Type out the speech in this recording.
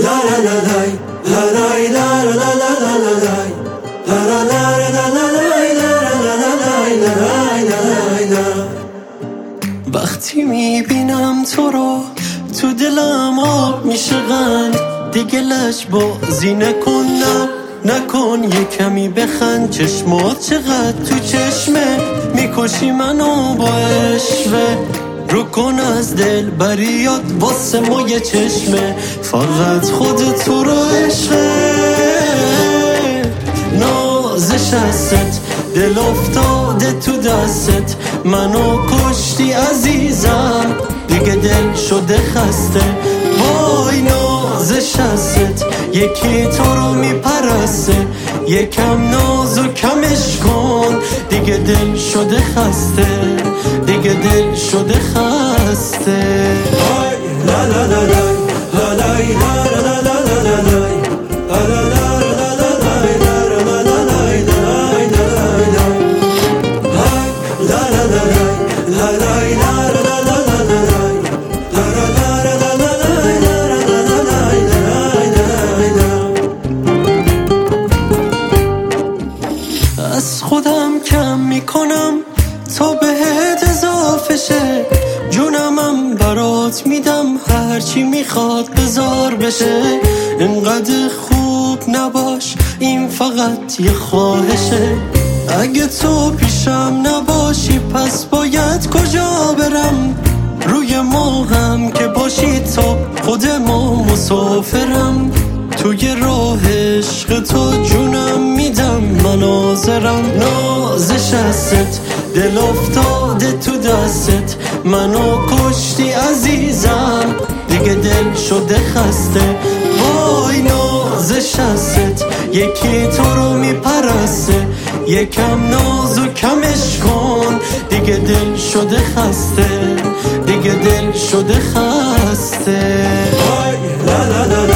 وقتی میبینم تو رو تو دلم آب میشه قند، دیگه لش بازی نکن یه کمی بخند. چشمات چقدر تو چشمه میکشی منو با عشوه، رو کن از دل بریاد واسه ما یه چشمه، فقط خودت تو رو عشقه. نازش هست دل افتاده تو دستت، منو کشتی عزیزم دیگه دل شده خسته. وای نازش هست یکی تو رو میپرسته، یکم ناز و کمش کن دیگه دل شده خسته، دیگه دل شده خسته. لا لا لا لا لا لا لا لا لا لا از خودم کم میکنم تا بهت اضافه شه، جونمم برات میدم هرچی میخواد بذار بشه. اینقدر خوب نباش این فقط یه خواهشه، اگه تو پیشم نباشی پس باید کجا برم؟ روی ما هم که باشی تا خود ما مسافرم، توی راه عشق تو جونم میدم مناظرم. نازش هست دل افتاده تو دستت، منو کشتی عزیزم دیگه دل شده خسته. وای نازش هست یکی تو رو میپرسته، یکم ناز و کمش کن دیگه دل شده خسته، دیگه دل شده خسته. لا لا لا